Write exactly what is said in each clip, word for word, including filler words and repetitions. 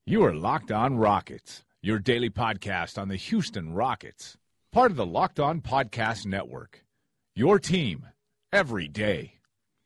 You are Locked On Rockets, your daily podcast on the Houston Rockets, part of the Locked On Podcast Network, your team every day.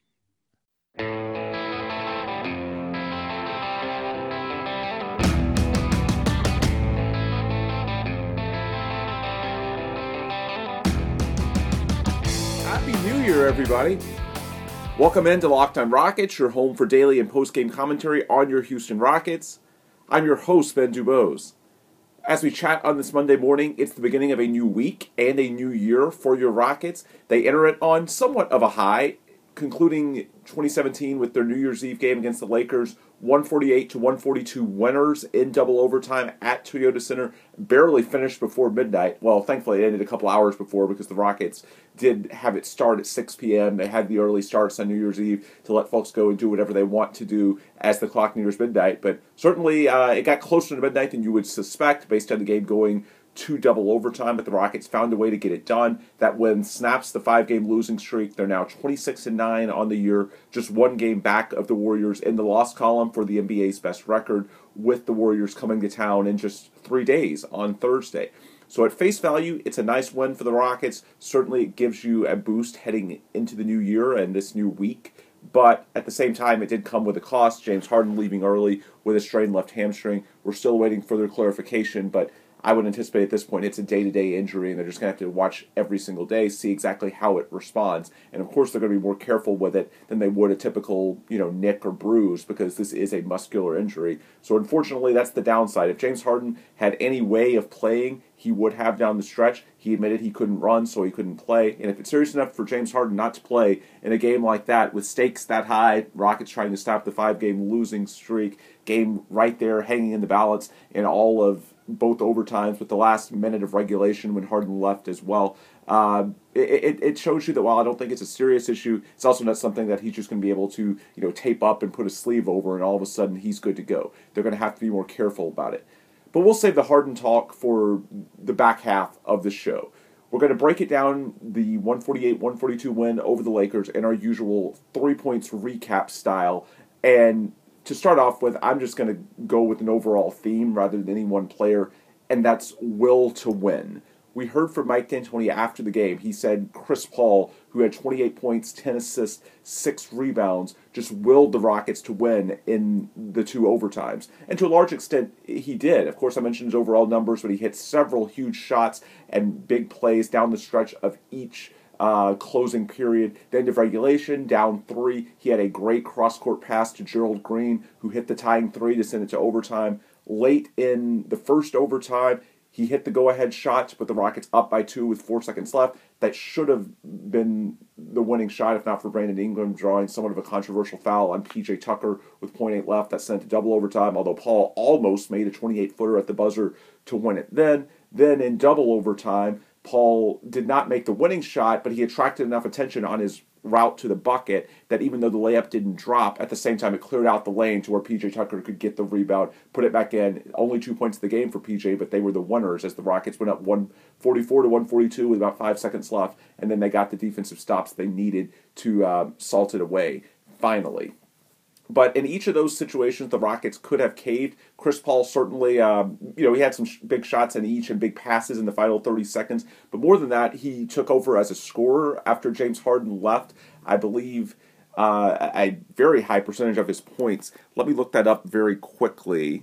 Happy New Year, everybody. Welcome into Locked On Rockets, your home for daily and post-game commentary on your Houston Rockets. I'm your host, Ben Dubose. As we chat on this Monday morning, it's the beginning of a new week and a new year for your Rockets. They enter it on somewhat of a high, concluding twenty seventeen with their New Year's Eve game against the Lakers, one forty-eight to one forty-two winners in double overtime at Toyota Center. Barely finished before midnight. Well, thankfully it ended a couple hours before because the Rockets did have it start at six p.m. They had the early starts on New Year's Eve to let folks go and do whatever they want to do as the clock nears midnight. But certainly uh, it got closer to midnight than you would suspect based on the game going to double overtime, but the Rockets found a way to get it done. That win snaps the five-game losing streak. They're now twenty-six and nine on the year, just one game back of the Warriors in the loss column for the N B A's best record, with the Warriors coming to town in just three days on Thursday. So at face value, it's a nice win for the Rockets. Certainly it gives you a boost heading into the new year and this new week. But at the same time, it did come with a cost. James Harden leaving early with a strained left hamstring. We're still waiting further clarification, but I would anticipate at this point it's a day-to-day injury, and they're just going to have to watch every single day, see exactly how it responds. And, of course, they're going to be more careful with it than they would a typical, you know, nick or bruise, because this is a muscular injury. So, unfortunately, that's the downside. If James Harden had any way of playing, he would have down the stretch. He admitted he couldn't run, so he couldn't play. And if it's serious enough for James Harden not to play in a game like that, with stakes that high, Rockets trying to stop the five-game losing streak, game right there hanging in the balance in all of both overtimes, with the last minute of regulation when Harden left as well. Uh, it, it shows you that while I don't think it's a serious issue, it's also not something that he's just going to be able to, you know, tape up and put a sleeve over and all of a sudden he's good to go. They're going to have to be more careful about it. But we'll save the Harden talk for the back half of the show. We're going to break it down, the one forty-eight one forty-two win over the Lakers, in our usual three points recap style. And to start off with, I'm just going to go with an overall theme rather than any one player, and that's will to win. We heard from Mike D'Antoni after the game. He said Chris Paul, who had twenty-eight points, ten assists, six rebounds, just willed the Rockets to win in the two overtimes. And to a large extent, he did. Of course, I mentioned his overall numbers, but he hit several huge shots and big plays down the stretch of each Uh, closing period. The end of regulation, down three. He had a great cross-court pass to Gerald Green, who hit the tying three to send it to overtime. Late in the first overtime, he hit the go-ahead shot to put the Rockets up by two with four seconds left. That should have been the winning shot, if not for Brandon Ingram drawing somewhat of a controversial foul on P J Tucker with point eight left. That sent it to double overtime, although Paul almost made a twenty-eight footer at the buzzer to win it. Then, then in double overtime, Paul did not make the winning shot, but he attracted enough attention on his route to the bucket that even though the layup didn't drop, at the same time it cleared out the lane to where P J Tucker could get the rebound, put it back in. Only two points of the game for P J, but they were the winners as the Rockets went up one forty-four to one forty-two with about five seconds left, and then they got the defensive stops they needed to uh, salt it away, finally. But in each of those situations, the Rockets could have caved. Chris Paul certainly, um, you know, he had some sh- big shots in each and big passes in the final thirty seconds. But more than that, he took over as a scorer after James Harden left. I believe uh, a very high percentage of his points. Let me look that up very quickly.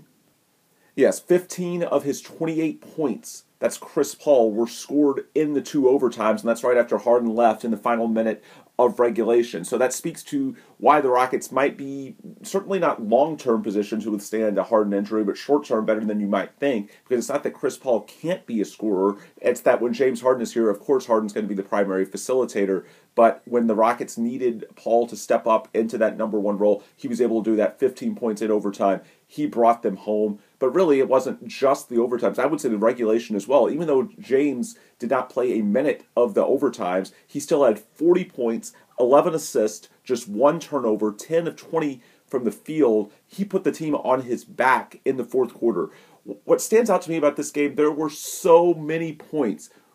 Yes, fifteen of his twenty-eight points, that's Chris Paul, were scored in the two overtimes, and that's right after Harden left in the final minute of regulation. So that speaks to why the Rockets might be certainly not long-term positioned to withstand a Harden injury, but short-term better than you might think, because it's not that Chris Paul can't be a scorer. It's that when James Harden is here, of course Harden's going to be the primary facilitator, but when the Rockets needed Paul to step up into that number one role, he was able to do that. fifteen points in overtime. He brought them home. But really, it wasn't just the overtimes. I would say the regulation as well. Even though James did not play a minute of the overtimes, he still had forty points, eleven assists, just one turnover, ten of twenty from the field. He put the team on his back in the fourth quarter. What stands out to me about this game, there were so many points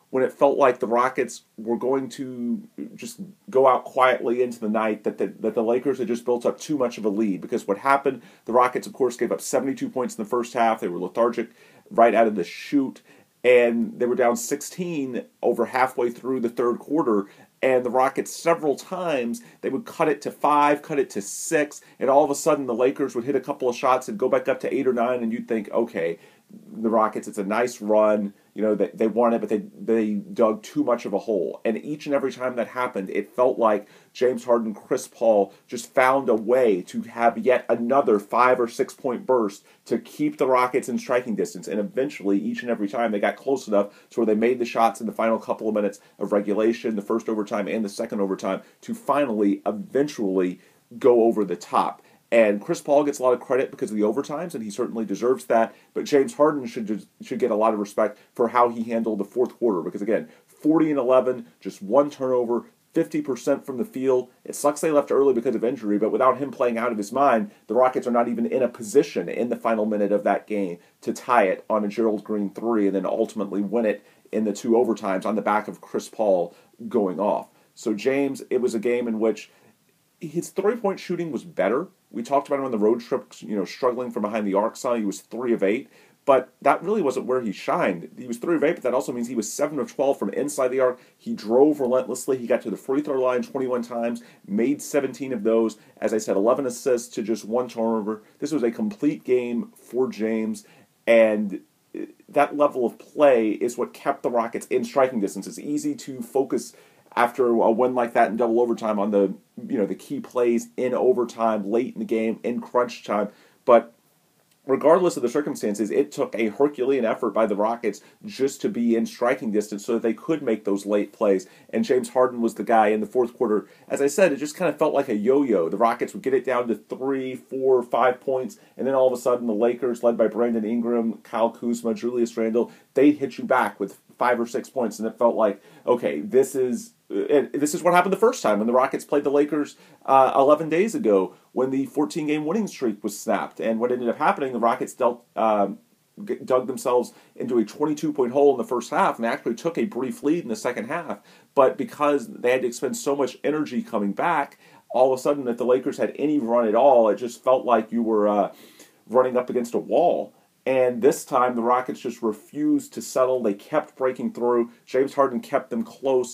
when it felt like the Rockets were going to just go out quietly into the night, that the, that the Lakers had just built up too much of a lead. Because what happened, the Rockets, of course, gave up seventy-two points in the first half. They were lethargic right out of the chute, and they were down sixteen over halfway through the third quarter. And the Rockets, several times, they would cut it to five, cut it to six, and all of a sudden the Lakers would hit a couple of shots and go back up to eight or nine, and you'd think, okay, the Rockets, it's a nice run. You know, they, they won it, but they they dug too much of a hole. And each and every time that happened, it felt like James Harden, Chris Paul just found a way to have yet another five or six point burst to keep the Rockets in striking distance. And eventually, each and every time, they got close enough to where they made the shots in the final couple of minutes of regulation, the first overtime and the second overtime, to finally, eventually go over the top. And Chris Paul gets a lot of credit because of the overtimes, and he certainly deserves that. But James Harden should should get a lot of respect for how he handled the fourth quarter. Because, again, forty and eleven, just one turnover, fifty percent from the field. It sucks they left early because of injury, but without him playing out of his mind, the Rockets are not even in a position in the final minute of that game to tie it on a Gerald Green three and then ultimately win it in the two overtimes on the back of Chris Paul going off. So, James, it was a game in which his three-point shooting was better. We talked about him on the road trip, you know, struggling from behind the arc side. He was three of eight, but that really wasn't where he shined. He was three of eight, but that also means he was seven of twelve from inside the arc. He drove relentlessly. He got to the free throw line twenty-one times, made seventeen of those. As I said, eleven assists to just one turnover. This was a complete game for James, and that level of play is what kept the Rockets in striking distance. It's easy to focus after a win like that in double overtime on the, you know, the key plays in overtime, late in the game, in crunch time. But regardless of the circumstances, it took a Herculean effort by the Rockets just to be in striking distance so that they could make those late plays. And James Harden was the guy in the fourth quarter. As I said, it just kind of felt like a yo-yo. The Rockets would get it down to three, four, five points, and then all of a sudden the Lakers, led by Brandon Ingram, Kyle Kuzma, Julius Randle, they'd hit you back with five or six points, and it felt like, okay, this is and this is what happened the first time when the Rockets played the Lakers uh, eleven days ago when the fourteen-game winning streak was snapped. And what ended up happening, the Rockets dealt, um, dug themselves into a twenty-two point hole in the first half and actually took a brief lead in the second half. But because they had to expend so much energy coming back, all of a sudden if the Lakers had any run at all, it just felt like you were uh, running up against a wall. And this time, the Rockets just refused to settle. They kept breaking through. James Harden kept them close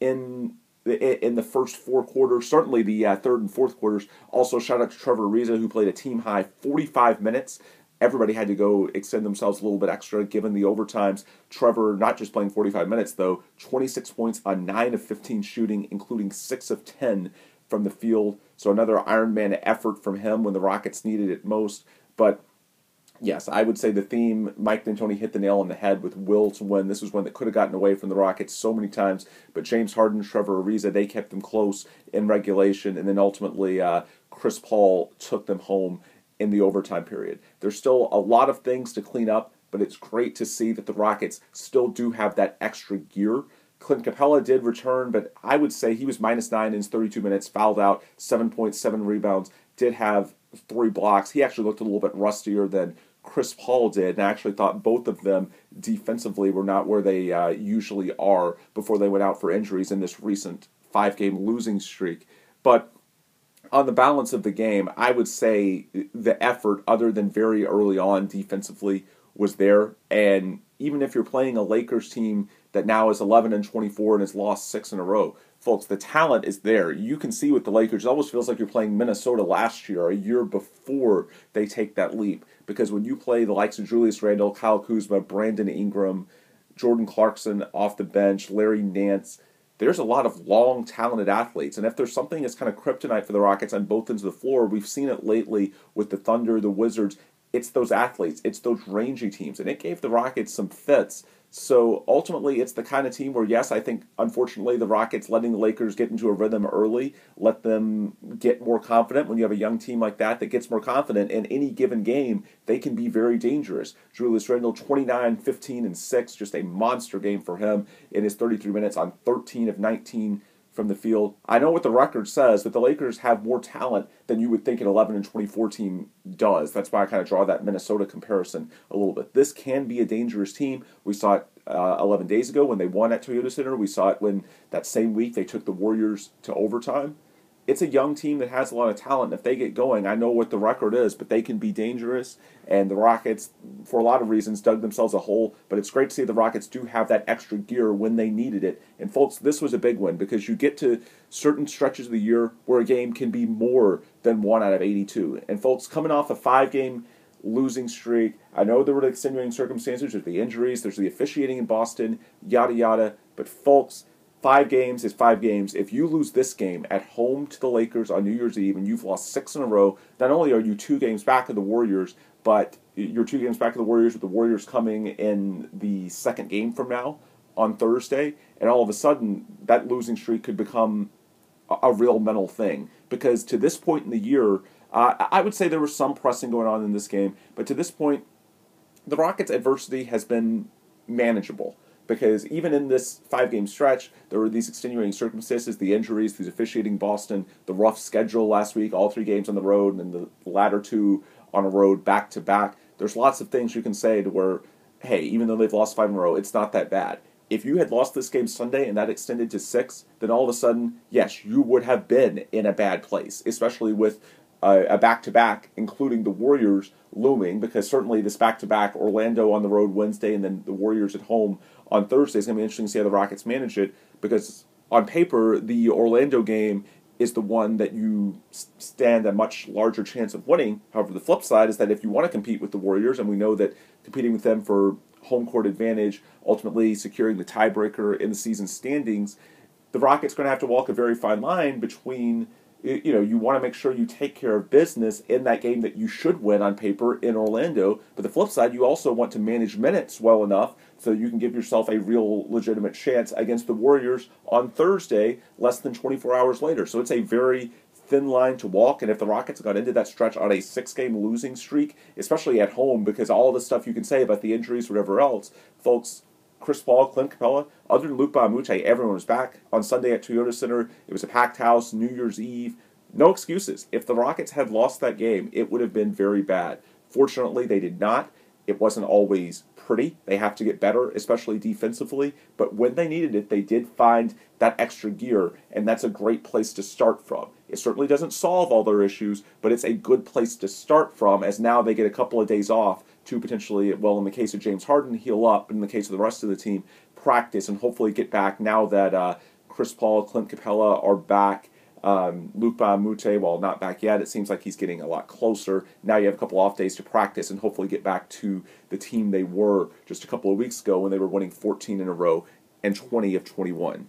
in the, in the first four quarters, certainly the uh, third and fourth quarters. Also, shout out to Trevor Ariza, who played a team-high forty-five minutes. Everybody had to go extend themselves a little bit extra, given the overtimes. Trevor, not just playing forty-five minutes, though, twenty-six points on nine of fifteen shooting, including six of ten from the field. So another Iron Man effort from him when the Rockets needed it most. But yes, I would say the theme, Mike D'Antoni hit the nail on the head with will to win. This was one that could have gotten away from the Rockets so many times, but James Harden, Trevor Ariza, they kept them close in regulation, and then ultimately uh, Chris Paul took them home in the overtime period. There's still a lot of things to clean up, but it's great to see that the Rockets still do have that extra gear. Clint Capella did return, but I would say he was minus nine in his thirty-two minutes, fouled out, seven point seven rebounds, did have three blocks. He actually looked a little bit rustier than Chris Paul did, and I actually thought both of them defensively were not where they uh, usually are before they went out for injuries in this recent five-game losing streak. But on the balance of the game, I would say the effort, other than very early on defensively, was there. And even if you're playing a Lakers team that now is eleven and twenty-four and has lost six in a row, folks, the talent is there. You can see with the Lakers, it almost feels like you're playing Minnesota last year, a year before they take that leap. Because when you play the likes of Julius Randle, Kyle Kuzma, Brandon Ingram, Jordan Clarkson off the bench, Larry Nance, there's a lot of long, talented athletes. And if there's something that's kind of kryptonite for the Rockets on both ends of the floor, we've seen it lately with the Thunder, the Wizards, it's those athletes, it's those rangy teams. And it gave the Rockets some fits. So ultimately, it's the kind of team where, yes, I think, unfortunately, the Rockets letting the Lakers get into a rhythm early, let them get more confident. When you have a young team like that that gets more confident in any given game, they can be very dangerous. Julius Randle, twenty-nine, fifteen, and six, just a monster game for him in his thirty-three minutes on thirteen of nineteen from the field. I know what the record says, that the Lakers have more talent than you would think an eleven and twenty-four team does. That's why I kind of draw that Minnesota comparison a little bit. This can be a dangerous team. We saw it uh, eleven days ago when they won at Toyota Center. We saw it when that same week they took the Warriors to overtime. It's a young team that has a lot of talent. If they get going, I know what the record is, but they can be dangerous. And the Rockets, for a lot of reasons, dug themselves a hole. But it's great to see the Rockets do have that extra gear when they needed it. And folks, this was a big win because you get to certain stretches of the year where a game can be more than one out of eighty-two. And folks, coming off a five-game losing streak, I know there were extenuating circumstances. There's the injuries, there's the officiating in Boston, yada yada. But folks, Five games is five games. If you lose this game at home to the Lakers on New Year's Eve and you've lost six in a row, not only are you two games back of the Warriors, but you're two games back of the Warriors with the Warriors coming in the second game from now on Thursday, and all of a sudden that losing streak could become a, a real mental thing. Because to this point in the year, uh, I would say there was some pressing going on in this game, but to this point, the Rockets' adversity has been manageable. Because even in this five-game stretch, there were these extenuating circumstances, the injuries, these officiating Boston, the rough schedule last week, all three games on the road, and then the latter two on a road back-to-back. There's lots of things you can say to where, hey, even though they've lost five in a row, it's not that bad. If you had lost this game Sunday and that extended to six, then all of a sudden, yes, you would have been in a bad place, especially with uh, a back-to-back, including the Warriors looming, because certainly this back-to-back, Orlando on the road Wednesday and then the Warriors at home on Thursday is going to be interesting to see how the Rockets manage it, because on paper, the Orlando game is the one that you stand a much larger chance of winning. However, the flip side is that if you want to compete with the Warriors, and we know that competing with them for home court advantage, ultimately securing the tiebreaker in the season standings, the Rockets are going to have to walk a very fine line between, you know, you want to make sure you take care of business in that game that you should win on paper in Orlando, but the flip side, you also want to manage minutes well enough so you can give yourself a real legitimate chance against the Warriors on Thursday, less than twenty-four hours later. So it's a very thin line to walk, and if the Rockets got into that stretch on a six-game losing streak, especially at home, because all the stuff you can say about the injuries, whatever else, folks, Chris Paul, Clint Capella, other than Luc Mbah a Moute, everyone was back on Sunday at Toyota Center. It was a packed house, New Year's Eve. No excuses. If the Rockets had lost that game, it would have been very bad. Fortunately, they did not. It wasn't always pretty. They have to get better, especially defensively. But when they needed it, they did find that extra gear, and that's a great place to start from. It certainly doesn't solve all their issues, but it's a good place to start from, as now they get a couple of days off to potentially, well, in the case of James Harden, heal up, but in the case of the rest of the team, practice and hopefully get back now that uh, Chris Paul, Clint Capella are back. Um, Luc Mbah a Moute, while not back yet, it seems like he's getting a lot closer. Now you have a couple off days to practice and hopefully get back to the team they were just a couple of weeks ago when they were winning fourteen in a row and twenty of twenty-one.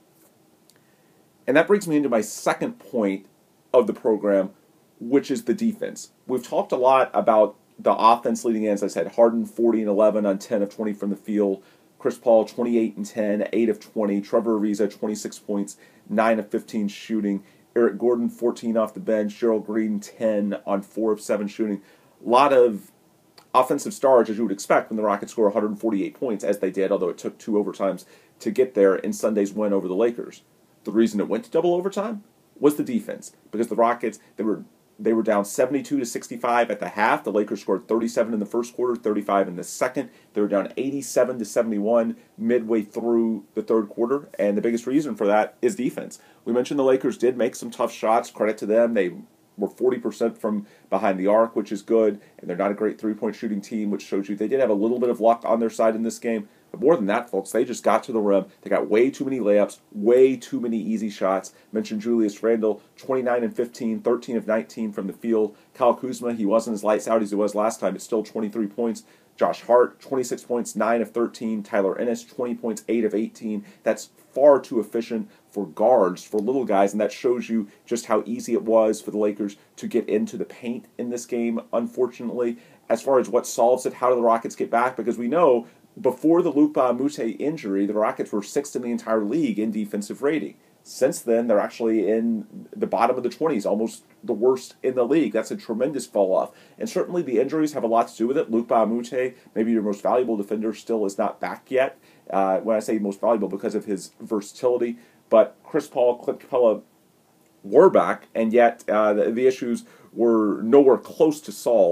And that brings me into my second point of the program, which is the defense. We've talked a lot about the offense leading in, as I said, Harden forty and eleven on ten of twenty from the field. Chris Paul twenty-eight and ten, eight of twenty. Trevor Ariza twenty-six points, nine of fifteen shooting. Eric Gordon fourteen off the bench. Gerald Green ten on four of seven shooting. A lot of offensive stars, as you would expect, when the Rockets score one hundred forty-eight points, as they did, although it took two overtimes to get there in Sunday's win over the Lakers. The reason it went to double overtime was the defense, because the Rockets, they were They were down seventy-two to sixty-five at the half. The Lakers scored thirty-seven in the first quarter, thirty-five in the second. They were down eighty-seven to seventy-one midway through the third quarter, and the biggest reason for that is defense. We mentioned the Lakers did make some tough shots. Credit to them. They were forty percent from behind the arc, which is good, and they're not a great three-point shooting team, which shows you they did have a little bit of luck on their side in this game. But more than that, folks, they just got to the rim. They got way too many layups, way too many easy shots. Mentioned Julius Randle, twenty-nine and fifteen, thirteen of nineteen from the field. Kyle Kuzma, he wasn't as lights out as he was last time, but still twenty-three points. Josh Hart, twenty-six points, nine of thirteen. Tyler Ennis, twenty points, eight of eighteen. That's far too efficient for guards, for little guys, and that shows you just how easy it was for the Lakers to get into the paint in this game, unfortunately. As far as what solves it, how do the Rockets get back? Because we know before the Luc Mbah a Moute injury, the Rockets were sixth in the entire league in defensive rating. Since then, they're actually in the bottom of the twenties, almost the worst in the league. That's a tremendous fall-off. And certainly the injuries have a lot to do with it. Luc Mbah a Moute, maybe your most valuable defender, still is not back yet. Uh, when I say most valuable, because of his versatility. But Chris Paul, Clint Capella were back, and yet uh, the, the issues were nowhere close to solved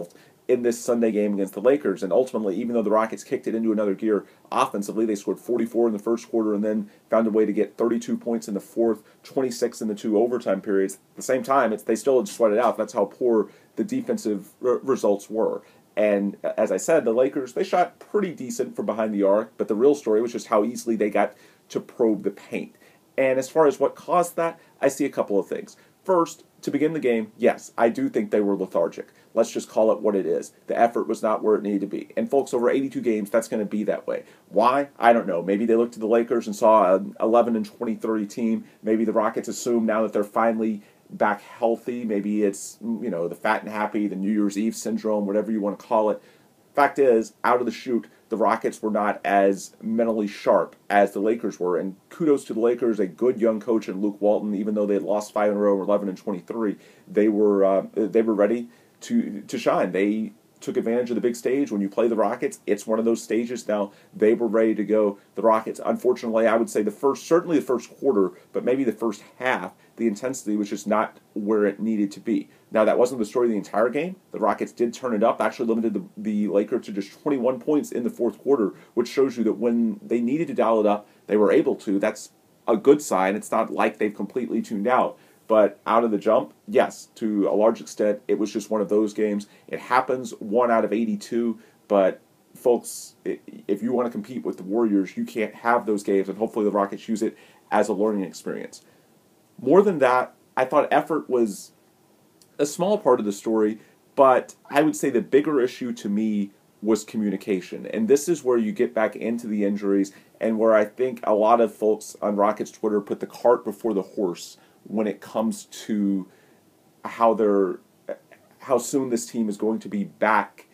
in this Sunday game against the Lakers. And ultimately, even though the Rockets kicked it into another gear offensively, they scored forty-four in the first quarter and then found a way to get thirty-two points in the fourth, twenty-six in the two overtime periods. At the same time, it's, they still had sweated out. That's how poor the defensive r- results were. And as I said, the Lakers, they shot pretty decent from behind the arc, but the real story was just how easily they got to probe the paint. And as far as what caused that, I see a couple of things. First, to begin the game, yes, I do think they were lethargic. Let's just call it what it is. The effort was not where it needed to be. And folks, over eighty-two games, that's going to be that way. Why? I don't know. Maybe they looked at the Lakers and saw an eleven and twenty-three team. Maybe the Rockets assume now that they're finally back healthy. Maybe it's, you know, the fat and happy, the New Year's Eve syndrome, whatever you want to call it. Fact is, out of the chute, the Rockets were not as mentally sharp as the Lakers were. And kudos to the Lakers, a good young coach in Luke Walton. Even though they had lost five in a row, eleven and twenty-three, they were uh, they were ready to to shine. They took advantage of the big stage. When you play the Rockets, it's one of those stages now. They were ready to go. The Rockets, unfortunately, I would say the first, certainly the first quarter, but maybe the first half, the intensity was just not where it needed to be. Now, that wasn't the story of the entire game. The Rockets did turn it up, actually limited the, the Lakers to just twenty-one points in the fourth quarter, which shows you that when they needed to dial it up, they were able to. That's a good sign. It's not like they've completely tuned out. But out of the jump, yes, to a large extent, it was just one of those games. It happens one out of eighty-two, but folks, if you want to compete with the Warriors, you can't have those games, and hopefully the Rockets use it as a learning experience. More than that, I thought effort was a small part of the story, but I would say the bigger issue to me was communication. And this is where you get back into the injuries and where I think a lot of folks on Rockets Twitter put the cart before the horse when it comes to how they're, how soon this team is going to be back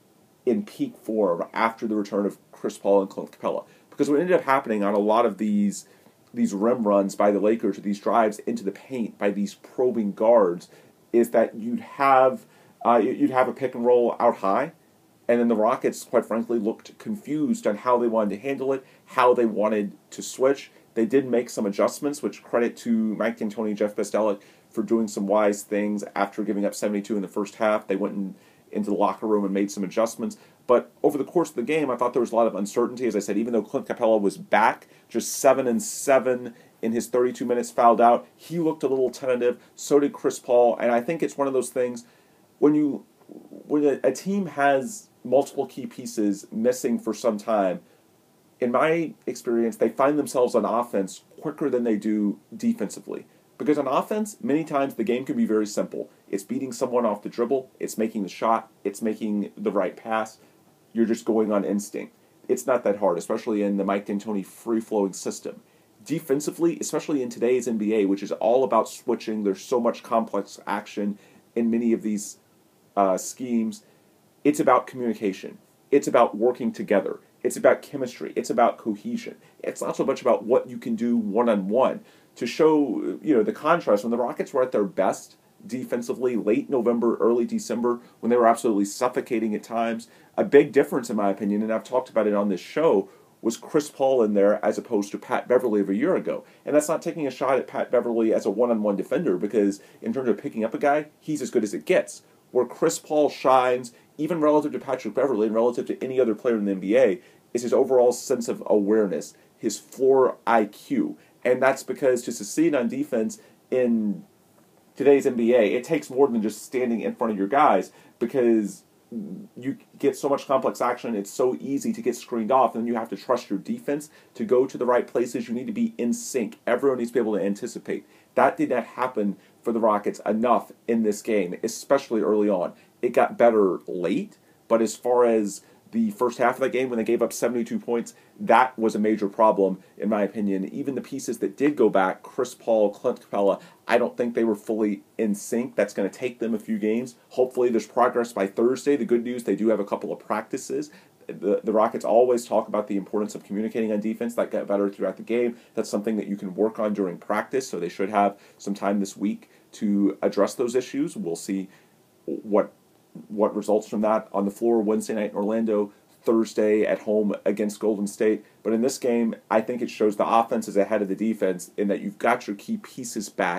in peak form after the return of Chris Paul and Clint Capella. Because what ended up happening on a lot of these these rim runs by the Lakers, or these drives into the paint by these probing guards, is that you'd have uh, you'd have a pick and roll out high, and then the Rockets, quite frankly, looked confused on how they wanted to handle it, how they wanted to switch. They did make some adjustments, which credit to Mike D'Antoni and Jeff Bzdelik for doing some wise things after giving up seventy-two in the first half. They went in, into the locker room and made some adjustments. But over the course of the game, I thought there was a lot of uncertainty. As I said, even though Clint Capella was back, just seven and seven in his thirty-two minutes fouled out, he looked a little tentative. So did Chris Paul. And I think it's one of those things when you when a, a team has multiple key pieces missing for some time. In my experience, they find themselves on offense quicker than they do defensively. Because on offense, many times the game can be very simple. It's beating someone off the dribble, it's making the shot, it's making the right pass. You're just going on instinct. It's not that hard, especially in the Mike D'Antoni free-flowing system. Defensively, especially in today's N B A, which is all about switching, there's so much complex action in many of these uh, schemes, it's about communication. It's about working together. It's about chemistry. It's about cohesion. It's not so much about what you can do one-on-one. To show, you know, the contrast, when the Rockets were at their best defensively, late November, early December, when they were absolutely suffocating at times, a big difference, in my opinion, and I've talked about it on this show, was Chris Paul in there as opposed to Pat Beverly of a year ago. And that's not taking a shot at Pat Beverly as a one-on-one defender, because in terms of picking up a guy, he's as good as it gets. Where Chris Paul shines, even relative to Patrick Beverly and relative to any other player in the N B A, is his overall sense of awareness, his floor I Q. And that's because to succeed on defense in today's N B A, it takes more than just standing in front of your guys, because you get so much complex action, it's so easy to get screened off, and you have to trust your defense to go to the right places. You need to be in sync. Everyone needs to be able to anticipate. That did not happen for the Rockets enough in this game, especially early on. It got better late, but as far as the first half of that game, when they gave up seventy-two points, that was a major problem, in my opinion. Even the pieces that did go back, Chris Paul, Clint Capella, I don't think they were fully in sync. That's going to take them a few games. Hopefully there's progress by Thursday. The good news, they do have a couple of practices. The, the Rockets always talk about the importance of communicating on defense. That got better throughout the game. That's something that you can work on during practice, so they should have some time this week to address those issues. We'll see what what results from that on the floor Wednesday night in Orlando, Thursday at home against Golden State. But in this game, I think it shows the offense is ahead of the defense in that you've got your key pieces back.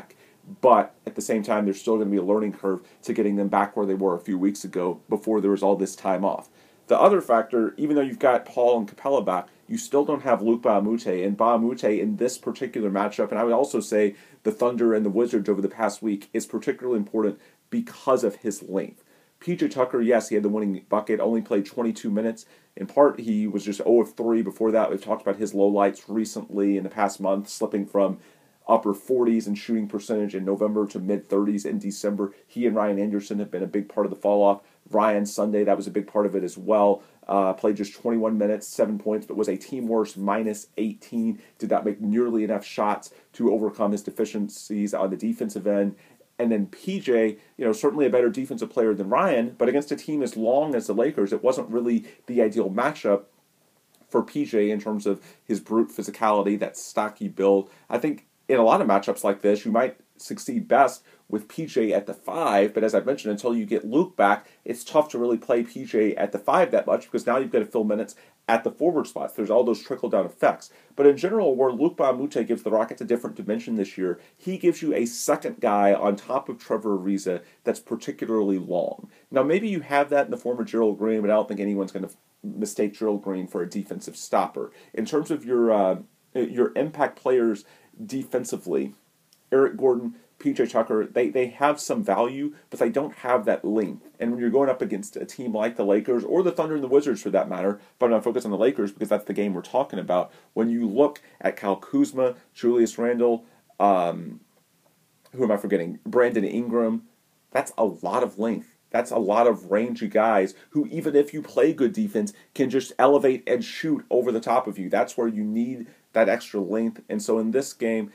But at the same time, there's still going to be a learning curve to getting them back where they were a few weeks ago before there was all this time off. The other factor, even though you've got Paul and Capella back, you still don't have Luc Mbah a Moute. And Mbah a Moute in this particular matchup, and I would also say the Thunder and the Wizards over the past week, is particularly important because of his length. P J Tucker, yes, he had the winning bucket, only played twenty-two minutes. In part, he was just zero of three before that. We've talked about his lowlights recently in the past month, slipping from upper forties in shooting percentage in November to mid-thirties in December. He and Ryan Anderson have been a big part of the fall-off. Ryan Sunday, that was a big part of it as well. Uh, played just twenty-one minutes, seven points, but was a team worst, minus eighteen. Did not make nearly enough shots to overcome his deficiencies on the defensive end. And then P J, you know, certainly a better defensive player than Ryan, but against a team as long as the Lakers, it wasn't really the ideal matchup for P J in terms of his brute physicality, that stocky build. I think in a lot of matchups like this, you might succeed best with P J at the five, but as I mentioned, until you get Luke back, it's tough to really play P J at the five that much because now you've got to fill minutes at the forward spots. There's all those trickle-down effects. But in general, where Luc Mbah a Moute gives the Rockets a different dimension this year, he gives you a second guy on top of Trevor Ariza that's particularly long. Now, maybe you have that in the form of Gerald Green, but I don't think anyone's going to mistake Gerald Green for a defensive stopper. In terms of your uh, your impact players defensively, Eric Gordon, P J Tucker, they, they have some value, but they don't have that length. And when you're going up against a team like the Lakers, or the Thunder and the Wizards for that matter, but I'm going to focus on the Lakers because that's the game we're talking about. When you look at Kyle Kuzma, Julius Randle, um, who am I forgetting? Brandon Ingram, that's a lot of length. That's a lot of rangy guys who, even if you play good defense, can just elevate and shoot over the top of you. That's where you need that extra length. And so in this game,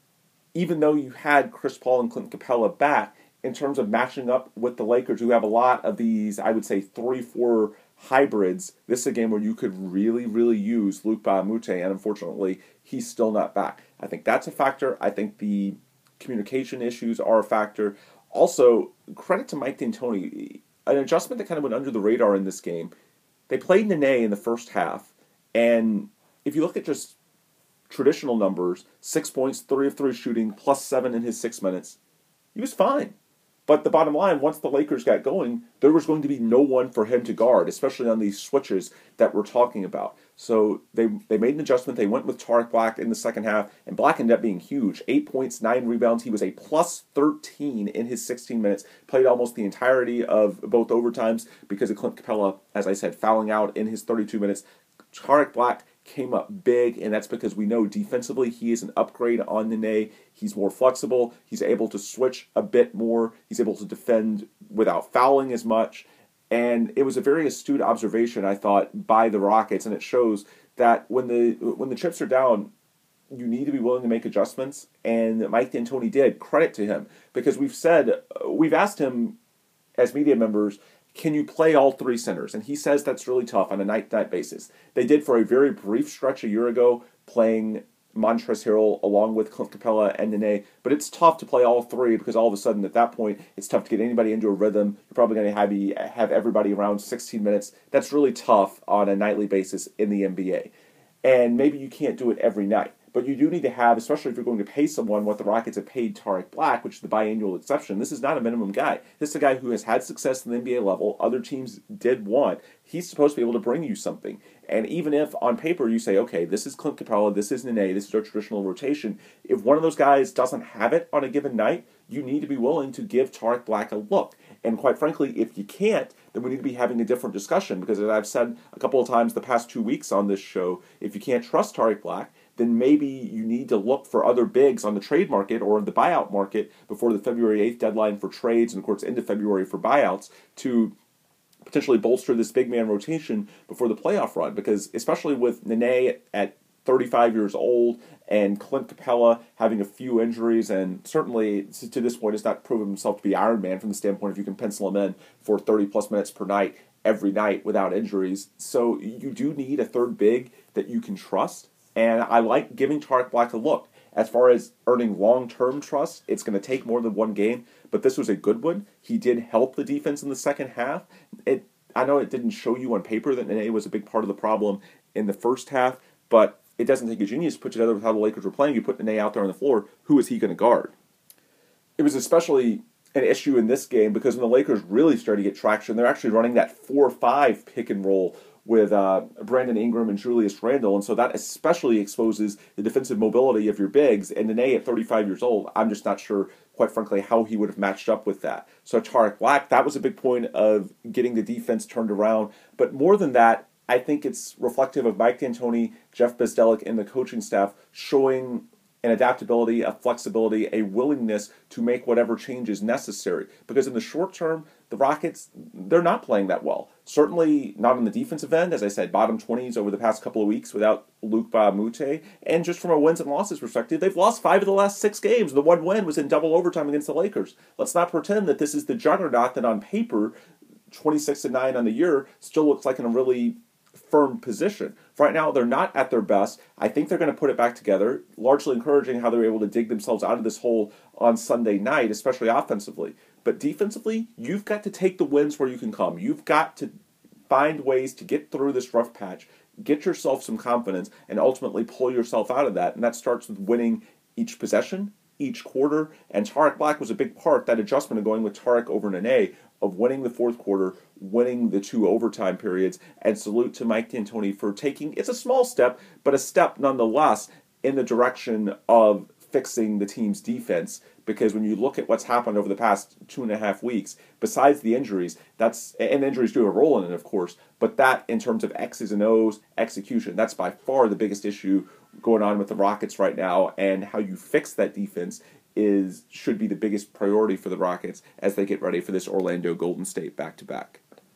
even though you had Chris Paul and Clint Capella back, in terms of matching up with the Lakers, who have a lot of these, I would say, three four hybrids, this is a game where you could really, really use Luc Mbah a Moute, and unfortunately, he's still not back. I think that's a factor. I think the communication issues are a factor. Also, credit to Mike D'Antoni, an adjustment that kind of went under the radar in this game. They played Nene in the first half, and if you look at just traditional numbers, six points, three of three shooting, plus seven in his six minutes, he was fine. But the bottom line, once the Lakers got going, there was going to be no one for him to guard, especially on these switches that we're talking about. So they they made an adjustment. They went with Tarik Black in the second half, and Black ended up being huge. Eight points, nine rebounds. He was a plus thirteen in his sixteen minutes. Played almost the entirety of both overtimes because of Clint Capella, as I said, fouling out in his thirty-two minutes. Tarik Black came up big, and that's because we know defensively he is an upgrade on Nene. He's more flexible. He's able to switch a bit more. He's able to defend without fouling as much. And it was a very astute observation, I thought, by the Rockets, and it shows that when the when the chips are down, you need to be willing to make adjustments, and Mike D'Antoni did. Credit to him, because we've said, we've asked him as media members, can you play all three centers? And he says that's really tough on a night-to-night basis. They did for a very brief stretch a year ago, playing Montrezl Harrell along with Clint Capella and Nene, but it's tough to play all three because all of a sudden at that point, it's tough to get anybody into a rhythm. You're probably going to have, have everybody around sixteen minutes. That's really tough on a nightly basis in the N B A. And maybe you can't do it every night. But you do need to have, especially if you're going to pay someone what the Rockets have paid Tarik Black, which is the biannual exception. This is not a minimum guy. This is a guy who has had success in the N B A level. Other teams did want. He's supposed to be able to bring you something. And even if on paper you say, okay, this is Clint Capella, this is Nene, this is our traditional rotation, if one of those guys doesn't have it on a given night, you need to be willing to give Tarik Black a look. And quite frankly, if you can't, then we need to be having a different discussion. Because as I've said a couple of times the past two weeks on this show, if you can't trust Tarik Black, then maybe you need to look for other bigs on the trade market or the buyout market before the February eighth deadline for trades, and of course into February for buyouts, to potentially bolster this big man rotation before the playoff run. Because especially with Nene at thirty-five years old and Clint Capella having a few injuries, and certainly to this point has not proven himself to be Iron Man from the standpoint if you can pencil him in for thirty plus minutes per night every night without injuries. So you do need a third big that you can trust. And I like giving Tarik Black a look. As far as earning long-term trust, it's going to take more than one game, but this was a good one. He did help the defense in the second half. It, I know it didn't show you on paper that Nene was a big part of the problem in the first half, but it doesn't take a genius to put together with how the Lakers were playing. You put Nene out there on the floor, who is he going to guard? it was especially an issue in this game because when the Lakers really started to get traction, they're actually running that four five pick and roll with uh, Brandon Ingram and Julius Randle, and so that especially exposes the defensive mobility of your bigs. And Nene, at thirty-five years old, I'm just not sure, quite frankly, how he would have matched up with that. So Tarik Black, that was a big point of getting the defense turned around. But more than that, I think it's reflective of Mike D'Antoni, Jeff Bzdelik, and the coaching staff showing an adaptability, a flexibility, a willingness to make whatever changes necessary. Because in the short term, the Rockets, they're not playing that well. Certainly not on the defensive end. As I said, bottom twenties over the past couple of weeks without Luc Mbah a Moute. And just from a wins and losses perspective, they've lost five of the last six games. The one win was in double overtime against the Lakers. Let's not pretend that this is the juggernaut that on paper, twenty-six and nine on the year, still looks like in a really firm position. For right now, they're not at their best. I think they're going to put it back together, largely encouraging how they're able to dig themselves out of this hole on Sunday night, especially offensively. But defensively, you've got to take the wins where you can come. You've got to find ways to get through this rough patch, get yourself some confidence, and ultimately pull yourself out of that. And that starts with winning each possession, each quarter. And Tarik Black was a big part, that adjustment of going with Tarik over Nene, of winning the fourth quarter, winning the two overtime periods, and salute to Mike D'Antoni for taking, it's a small step, but a step nonetheless in the direction of fixing the team's defense. Because when you look at what's happened over the past two and a half weeks, besides the injuries, that's, and injuries do a role in it, of course, but that in terms of X's and O's, execution, that's by far the biggest issue going on with the Rockets right now, and how you fix that defense is should be the biggest priority for the Rockets as they get ready for this Orlando Golden State back-to-back.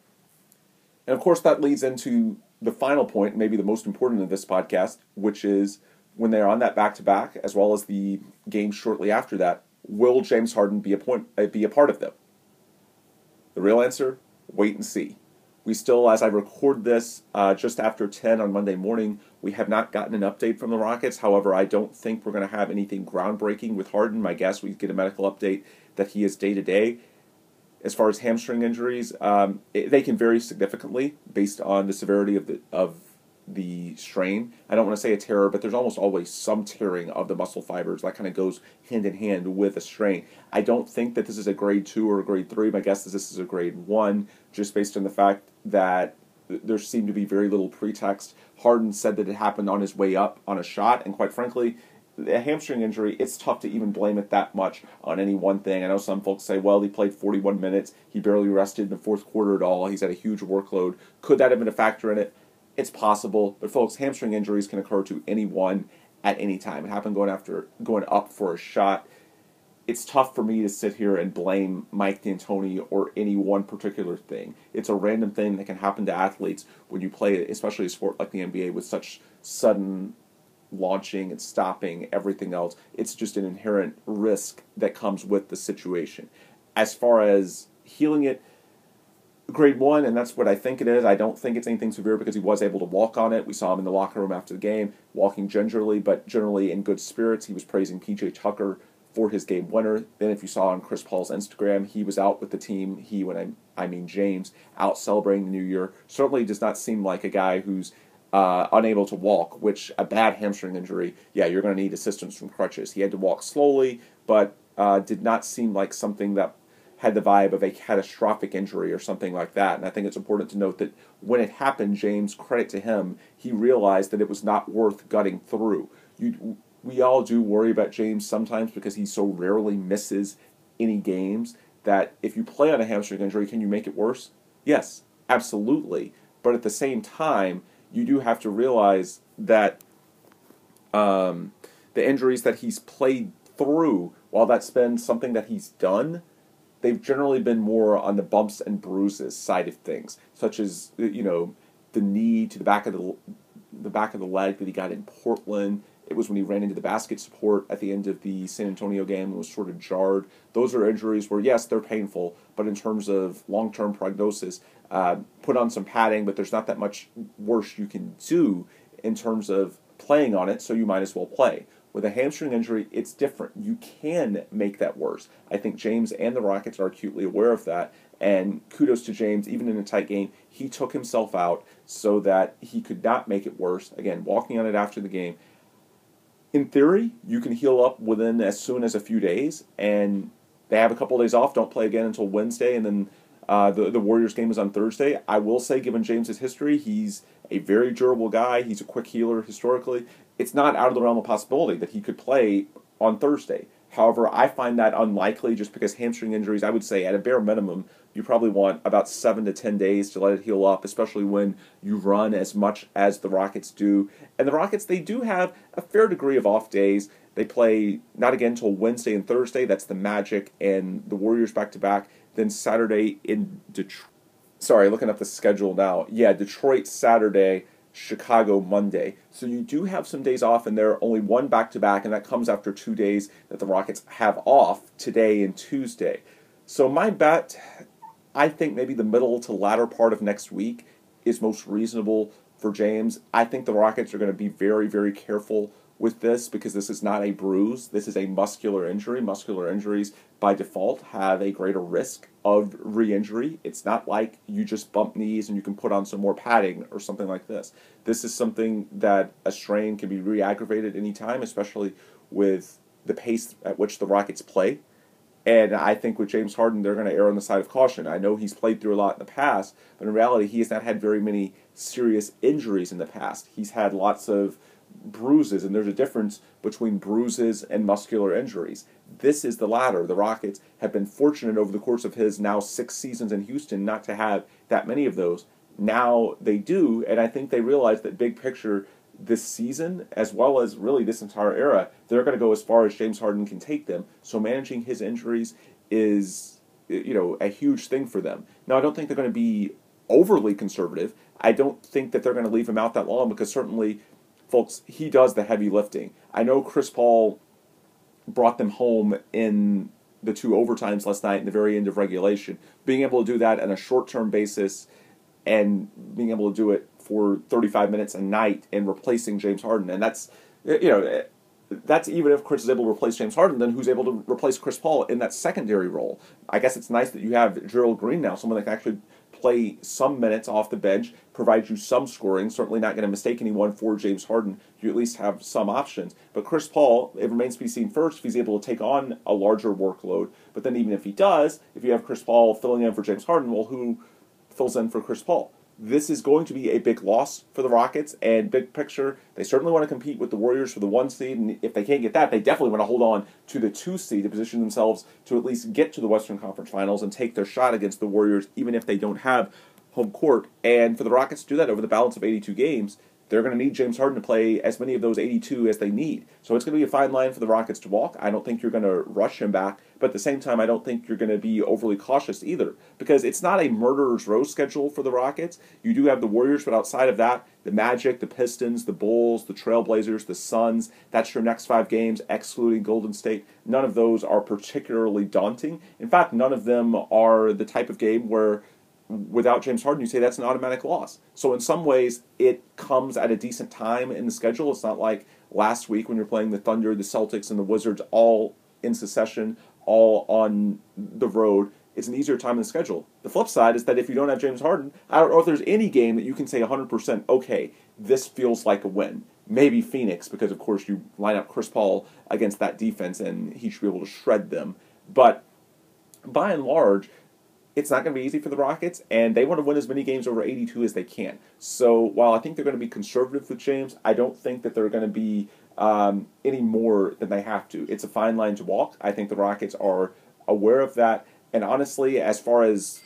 And of course that leads into the final point, maybe the most important of this podcast, which is when they're on that back-to-back, as well as the game shortly after that, will James Harden be a, point, uh, be a part of them? The real answer, wait and see. We still, as I record this uh, just after ten on Monday morning, we have not gotten an update from the Rockets. However, I don't think we're going to have anything groundbreaking with Harden. My guess, we get a medical update that he is day-to-day. As far as hamstring injuries, um, it, they can vary significantly based on the severity of the of the strain. I don't want to say a tear, but there's almost always some tearing of the muscle fibers. That kind of goes hand in hand with a strain. I don't think that this is a grade two or a grade three. My guess is this is a grade one, just based on the fact that there seemed to be very little pretext. Harden said that it happened on his way up on a shot, and quite frankly, a hamstring injury, it's tough to even blame it that much on any one thing. I know some folks say, well, he played forty-one minutes, he barely rested in the fourth quarter at all, he's had a huge workload. Could that have been a factor in it? It's possible, but folks, hamstring injuries can occur to anyone at any time. It happened going after going up for a shot. It's tough for me to sit here and blame Mike D'Antoni or any one particular thing. It's a random thing that can happen to athletes when you play, especially a sport like the N B A, with such sudden launching and stopping, everything else. It's just an inherent risk that comes with the situation. As far as healing it, grade one, and that's what I think it is. I don't think it's anything severe because he was able to walk on it. We saw him in the locker room after the game, walking gingerly, but generally in good spirits. He was praising P J Tucker for his game winner. Then if you saw on Chris Paul's Instagram, he was out with the team. He, when I, I mean James, out celebrating the new year. Certainly does not seem like a guy who's uh, unable to walk, which a bad hamstring injury, yeah, you're going to need assistance from crutches. He had to walk slowly, but uh, did not seem like something that had the vibe of a catastrophic injury or something like that. And I think it's important to note that when it happened, James, credit to him, he realized that it was not worth gutting through. You, we all do worry about James sometimes because he so rarely misses any games that if you play on a hamstring injury, can you make it worse? Yes, absolutely. But at the same time, you do have to realize that um, the injuries that he's played through, while that's been something that he's done, they've generally been more on the bumps and bruises side of things, such as, you know, the knee to the back of the the back of the leg that he got in Portland. It was when he ran into the basket support at the end of the San Antonio game and was sort of jarred. Those are injuries where, yes, they're painful, but in terms of long-term prognosis, uh, put on some padding, but there's not that much worse you can do in terms of playing on it, so you might as well play. With a hamstring injury, it's different. You can make that worse. I think James and the Rockets are acutely aware of that, and kudos to James, even in a tight game, he took himself out so that he could not make it worse. Again, walking on it after the game. In theory, you can heal up within as soon as a few days, and they have a couple of days off, don't play again until Wednesday, and then uh, the, the Warriors game is on Thursday. I will say, given James's history, he's a very durable guy. He's a quick healer historically. It's not out of the realm of possibility that he could play on Thursday. However, I find that unlikely just because hamstring injuries, I would say at a bare minimum, you probably want about seven to ten days to let it heal up, especially when you run as much as the Rockets do. And the Rockets, they do have a fair degree of off days. They play not again until Wednesday and Thursday. That's the Magic and the Warriors back-to-back. Then Saturday in Detroit. Sorry, looking up the schedule now. Yeah, Detroit Saturday, Chicago Monday. So you do have some days off, and there are only one back-to-back, and that comes after two days that the Rockets have off, today and Tuesday. So my bet, I think maybe the middle to latter part of next week is most reasonable for James. I think the Rockets are going to be very, very careful with this because this is not a bruise. This is a muscular injury. Muscular injuries, by default, have a greater risk of re-injury. It's not like you just bump knees and you can put on some more padding or something like this. This is something that a strain can be re-aggravated anytime, especially with the pace at which the Rockets play. And I think with James Harden, they're going to err on the side of caution. I know he's played through a lot in the past, but in reality, he has not had very many serious injuries in the past. He's had lots of bruises, and there's a difference between bruises and muscular injuries. This is the latter. The Rockets have been fortunate over the course of his now six seasons in Houston not to have that many of those. Now they do, and I think they realize that big picture this season, as well as really this entire era, they're going to go as far as James Harden can take them. So managing his injuries is, you know, a huge thing for them. Now, I don't think they're going to be overly conservative. I don't think that they're going to leave him out that long because certainly, folks, he does the heavy lifting. I know Chris Paul brought them home in the two overtimes last night in the very end of regulation. Being able to do that on a short-term basis and being able to do it for thirty-five minutes a night and replacing James Harden. And that's, you know, that's even if Chris is able to replace James Harden, then who's able to replace Chris Paul in that secondary role? I guess it's nice that you have Gerald Green now, someone that can actually play some minutes off the bench, provide you some scoring, certainly not going to mistake anyone for James Harden. You at least have some options. But Chris Paul, it remains to be seen first if he's able to take on a larger workload. But then even if he does, if you have Chris Paul filling in for James Harden, well, who fills in for Chris Paul? This is going to be a big loss for the Rockets, and big picture, they certainly want to compete with the Warriors for the one seed, and if they can't get that, they definitely want to hold on to the two seed to position themselves to at least get to the Western Conference Finals and take their shot against the Warriors, even if they don't have home court. And for the Rockets to do that over the balance of eighty-two games, they're going to need James Harden to play as many of those eighty-two as they need. So it's going to be a fine line for the Rockets to walk. I don't think you're going to rush him back, but at the same time, I don't think you're going to be overly cautious either, because it's not a murderer's row schedule for the Rockets. You do have the Warriors, but outside of that, the Magic, the Pistons, the Bulls, the Trailblazers, the Suns, that's your next five games, excluding Golden State. None of those are particularly daunting. In fact, none of them are the type of game where without James Harden, you say that's an automatic loss. So in some ways, it comes at a decent time in the schedule. It's not like last week when you're playing the Thunder, the Celtics, and the Wizards all in succession, all on the road. It's an easier time in the schedule. The flip side is that if you don't have James Harden, I don't know if there's any game that you can say one hundred percent, okay, this feels like a win. Maybe Phoenix, because of course you line up Chris Paul against that defense and he should be able to shred them. But by and large, it's not going to be easy for the Rockets, and they want to win as many games over eighty-two as they can. So while I think they're going to be conservative with James, I don't think that they're going to be um, any more than they have to. It's a fine line to walk. I think the Rockets are aware of that. And honestly, as far as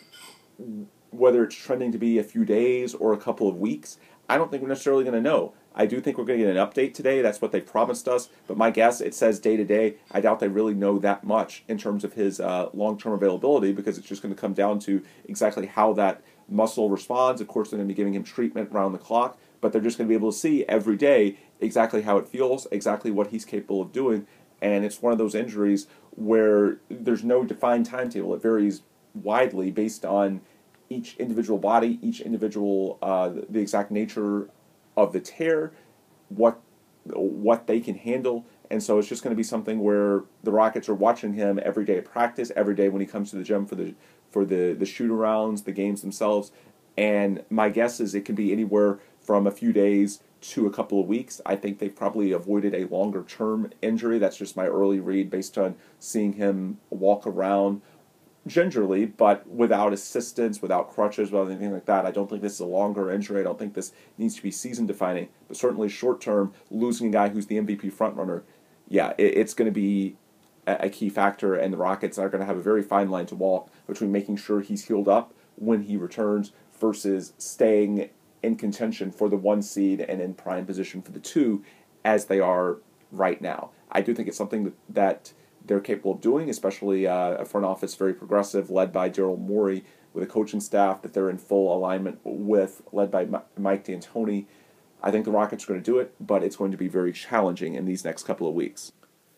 whether it's trending to be a few days or a couple of weeks, I don't think we're necessarily going to know. I do think we're going to get an update today. That's what they've promised us. But my guess, it says day to day. I doubt they really know that much in terms of his uh, long-term availability, because it's just going to come down to exactly how that muscle responds. Of course, they're going to be giving him treatment around the clock, but they're just going to be able to see every day exactly how it feels, exactly what he's capable of doing. And it's one of those injuries where there's no defined timetable. It varies widely based on each individual body, each individual, uh, the exact nature of the tear, what what they can handle. And so it's just going to be something where the Rockets are watching him every day at practice, every day when he comes to the gym for the for the, the shoot-arounds, the games themselves. And my guess is it can be anywhere from a few days to a couple of weeks. I think they've probably avoided a longer-term injury. That's just my early read based on seeing him walk around gingerly, but without assistance, without crutches, without anything like that. I don't think this is a longer injury. I don't think this needs to be season-defining, but certainly short-term, losing a guy who's the M V P frontrunner, yeah, it, it's going to be a, a key factor, and the Rockets are going to have a very fine line to walk between making sure he's healed up when he returns versus staying in contention for the one seed and in prime position for the two as they are right now. I do think it's something that, that they're capable of doing, especially uh, a front office very progressive, led by Daryl Morey, with a coaching staff that they're in full alignment with, led by Mike D'Antoni. I think the Rockets are going to do it, but it's going to be very challenging in these next couple of weeks.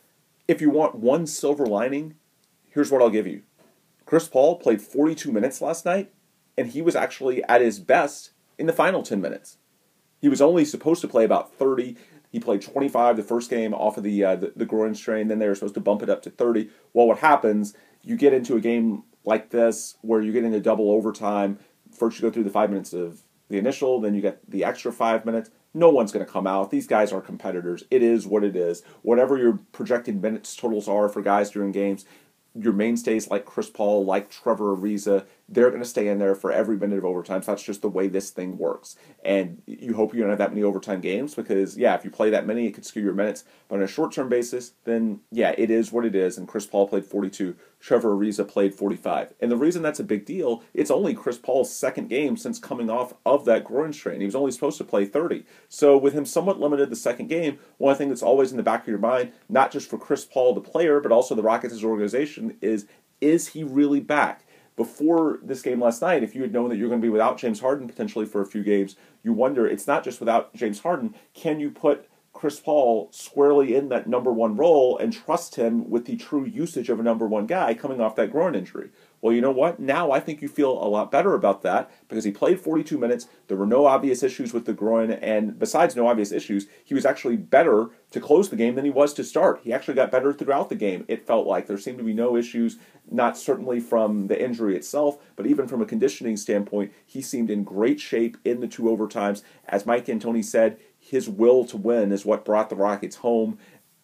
If you want one silver lining, here's what I'll give you. Chris Paul played forty-two minutes last night, and he was actually at his best in the final ten minutes. He was only supposed to play about thirty. He played twenty-five the first game off of the, uh, the the groin strain. Then they were supposed to bump it up to thirty. Well, what happens, you get into a game like this where you get into double overtime. First you go through the five minutes of the initial, then you get the extra five minutes. No one's going to come out. These guys are competitors. It is what it is. Whatever your projected minutes totals are for guys during games, your mainstays like Chris Paul, like Trevor Ariza, they're going to stay in there for every minute of overtime. So that's just the way this thing works. And you hope you don't have that many overtime games because, yeah, if you play that many, it could skew your minutes. But on a short-term basis, then, yeah, it is what it is. And Chris Paul played forty-two. Trevor Ariza played forty-five. And the reason that's a big deal, it's only Chris Paul's second game since coming off of that groin strain. He was only supposed to play thirty. So with him somewhat limited the second game, one thing that's always in the back of your mind, not just for Chris Paul, the player, but also the Rockets as an organization, is, is he really back? Before this game last night, if you had known that you're going to be without James Harden potentially for a few games, you wonder, it's not just without James Harden, can you put Chris Paul squarely in that number one role and trust him with the true usage of a number one guy coming off that groin injury? Well, you know what? Now I think you feel a lot better about that because he played forty-two minutes. There were no obvious issues with the groin, and besides no obvious issues, he was actually better to close the game than he was to start. He actually got better throughout the game, it felt like. There seemed to be no issues, not certainly from the injury itself, but even from a conditioning standpoint, he seemed in great shape in the two overtimes. As Mike D'Antoni said, his will to win is what brought the Rockets home,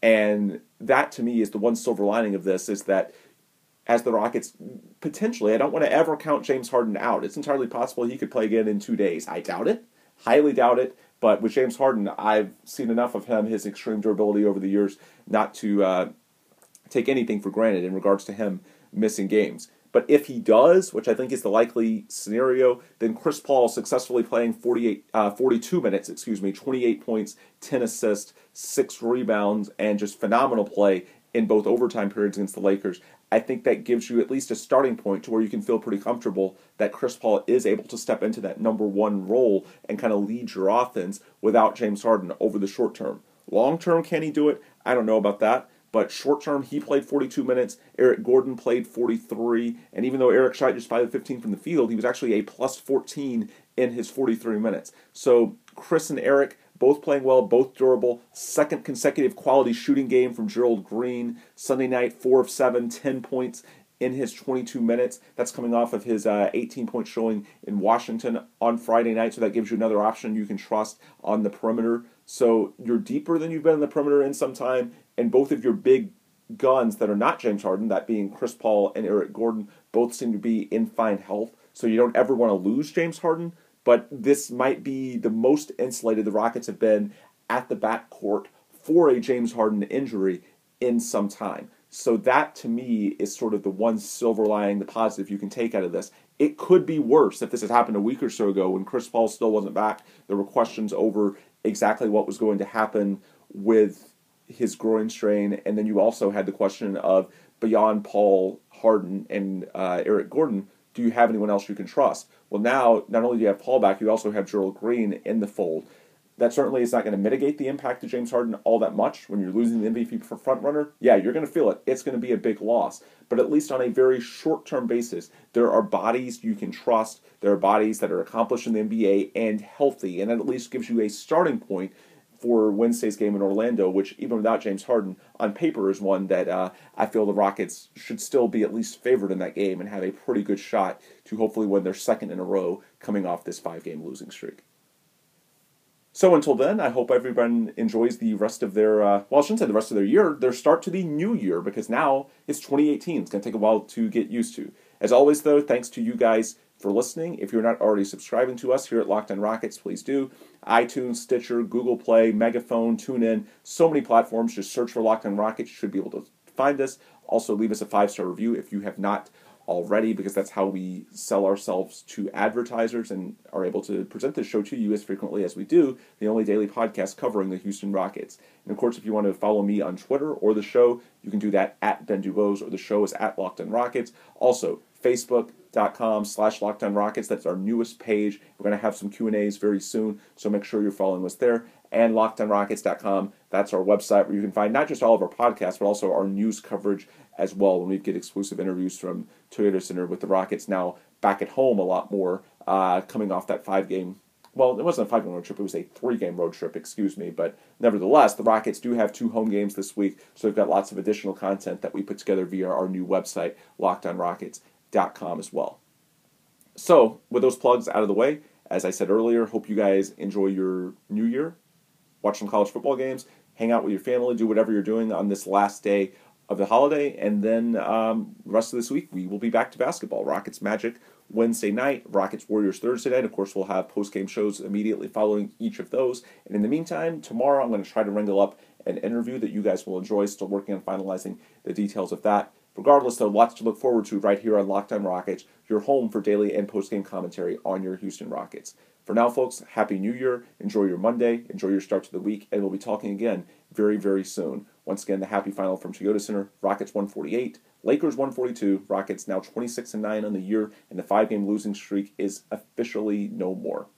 and that to me is the one silver lining of this, is that as the Rockets potentially, I don't want to ever count James Harden out. It's entirely possible he could play again in two days. I doubt it, highly doubt it, but with James Harden, I've seen enough of him, his extreme durability over the years, not to uh, take anything for granted in regards to him missing games. But if he does, which I think is the likely scenario, then Chris Paul successfully playing forty-eight, uh, forty-two minutes, excuse me, twenty-eight points, ten assists, six rebounds, and just phenomenal play in both overtime periods against the Lakers. I think that gives you at least a starting point to where you can feel pretty comfortable that Chris Paul is able to step into that number one role and kind of lead your offense without James Harden over the short term. Long term, can he do it? I don't know about that. But short term, he played forty-two minutes. Eric Gordon played forty-three. And even though Eric shot just five of fifteen from the field, he was actually a plus fourteen in his forty-three minutes. So Chris and Eric both playing well, both durable. Second consecutive quality shooting game from Gerald Green. Sunday night, four of seven, ten points in his twenty-two minutes. That's coming off of his uh, eighteen-point showing in Washington on Friday night. So that gives you another option you can trust on the perimeter. So you're deeper than you've been on the perimeter in some time. And both of your big guns that are not James Harden, that being Chris Paul and Eric Gordon, both seem to be in fine health. So you don't ever want to lose James Harden. But this might be the most insulated the Rockets have been at the backcourt for a James Harden injury in some time. So that, to me, is sort of the one silver lining, the positive you can take out of this. It could be worse if this had happened a week or so ago when Chris Paul still wasn't back. There were questions over exactly what was going to happen with his groin strain. And then you also had the question of, beyond Paul, Harden, and uh, Eric Gordon, do you have anyone else you can trust? Well, now, not only do you have Paul back, you also have Gerald Green in the fold. That certainly is not going to mitigate the impact of James Harden all that much. When you're losing the M V P front runner, yeah, you're going to feel it. It's going to be a big loss. But at least on a very short-term basis, there are bodies you can trust. There are bodies that are accomplished in the N B A and healthy. And that at least gives you a starting point for Wednesday's game in Orlando, which, even without James Harden, on paper is one that uh, I feel the Rockets should still be at least favored in that game and have a pretty good shot to hopefully win their second in a row coming off this five-game losing streak. So until then, I hope everyone enjoys the rest of their, uh, well, I shouldn't say the rest of their year, their start to the new year, because now it's twenty eighteen. It's going to take a while to get used to. As always, though, thanks to you guys for listening. If you're not already subscribing to us here at Locked On Rockets, please do. iTunes, Stitcher, Google Play, Megaphone, TuneIn, so many platforms. Just search for Locked On Rockets. You should be able to find us. Also, leave us a five-star review if you have not already, because that's how we sell ourselves to advertisers and are able to present this show to you as frequently as we do, the only daily podcast covering the Houston Rockets. And of course, if you want to follow me on Twitter or the show, you can do that at Ben Dubose, or the show is at Locked On Rockets. Also, Facebook.com slash Locked On Rockets. That's our newest page. We're going to have some Q and A's very soon, so make sure you're following us there. And Locked On Rockets dot com. That's our website where you can find not just all of our podcasts, but also our news coverage as well. When we get exclusive interviews from Toyota Center with the Rockets now back at home a lot more, uh, coming off that five-game, well, it wasn't a five-game road trip, it was a three-game road trip, excuse me. But nevertheless, the Rockets do have two home games this week, so we've got lots of additional content that we put together via our new website, Locked On Rockets dot com as well. So, with those plugs out of the way, as I said earlier, hope you guys enjoy your new year. Watch some college football games, hang out with your family, do whatever you're doing on this last day of the holiday, and then um, the rest of this week we will be back to basketball. Rockets Magic Wednesday night, Rockets Warriors Thursday night. Of course, we'll have post-game shows immediately following each of those. And in the meantime, tomorrow I'm going to try to wrangle up an interview that you guys will enjoy. Still working on finalizing the details of that. Regardless, though, lots to look forward to right here on Locked On Rockets, your home for daily and post-game commentary on your Houston Rockets. For now, folks, Happy New Year. Enjoy your Monday. Enjoy your start to the week. And we'll be talking again very, very soon. Once again, the happy final from Toyota Center. Rockets one forty-eight, Lakers one forty-two. Rockets now twenty-six and nine on the year, and the five-game losing streak is officially no more.